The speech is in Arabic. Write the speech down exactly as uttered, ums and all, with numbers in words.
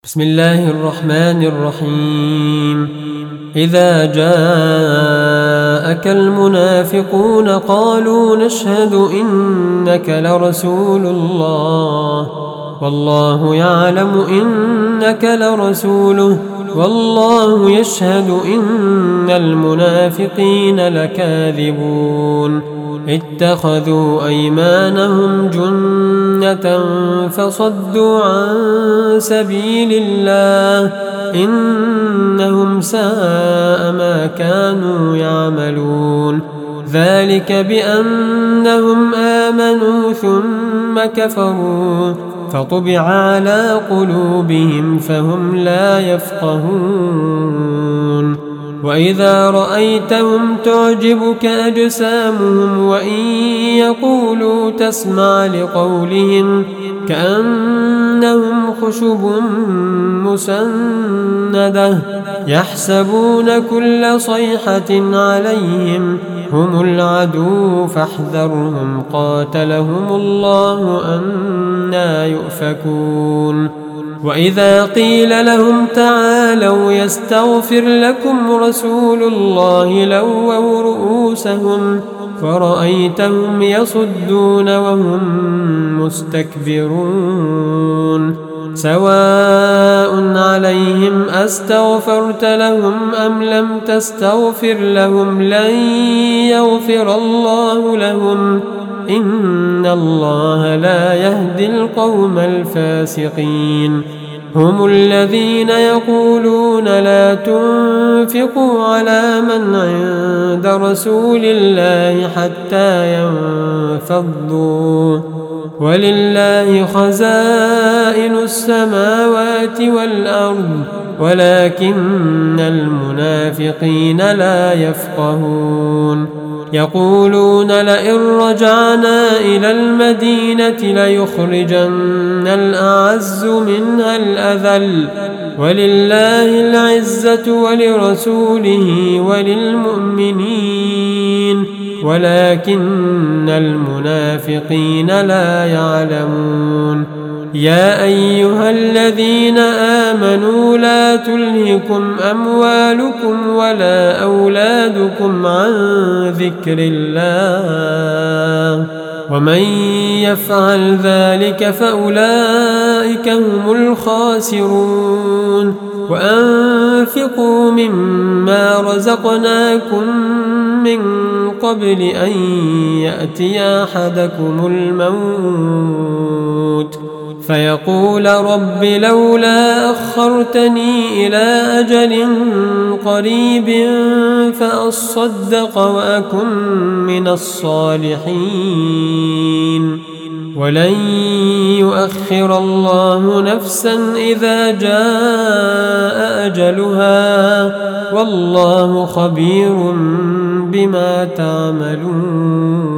بسم الله الرحمن الرحيم إذا جاءك المنافقون قالوا نشهد إنك لرسول الله والله يعلم إنك لرسوله والله يشهد إن المنافقين لكاذبون اتخذوا أيمانهم جنة فصدوا عن سبيل الله إنهم ساء ما كانوا يعملون ذلك بأنهم آمنوا ثم كفروا فطبع على قلوبهم فهم لا يفقهون وإذا رأيتهم تعجبك أجسامهم وإن يقولوا تسمع لقولهم كأنهم خشب مسندة يحسبون كل صيحة عليهم هم العدو فاحذرهم قاتلهم الله أنى يؤفكون وإذا قيل لهم تعالوا يستغفر لكم رسول الله لووا رؤوسهم فرأيتهم يصدون وهم مستكبرون سواء عليهم أستغفرت لهم أم لم تستغفر لهم لن يغفر الله لهم إن الله لا يهدي القوم الفاسقين هم الذين يقولون لا تنفقوا على من عند رسول الله حتى ينفضوا ولله خزائن السماوات والأرض ولكن المنافقين لا يفقهون يقولون لئن رجعنا إلى المدينة ليخرجن الأعز منها الأذل ولله العزة ولرسوله وللمؤمنين ولكن المنافقين لا يعلمون يا أيها الذين آمنوا لا تلهكم أموالكم ولا أولادكم عن ذكر الله ومن يفعل ذلك فأولئك هم الخاسرون وأنفقوا مما رزقناكم من قبل أن يأتي أحدكم الموت فيقول رب لولا أخرتني إلى أجل قريب فأصدق وأكن من الصالحين ولن يؤخر الله نفسا إذا جاء أجلها والله خبير بما تعملون.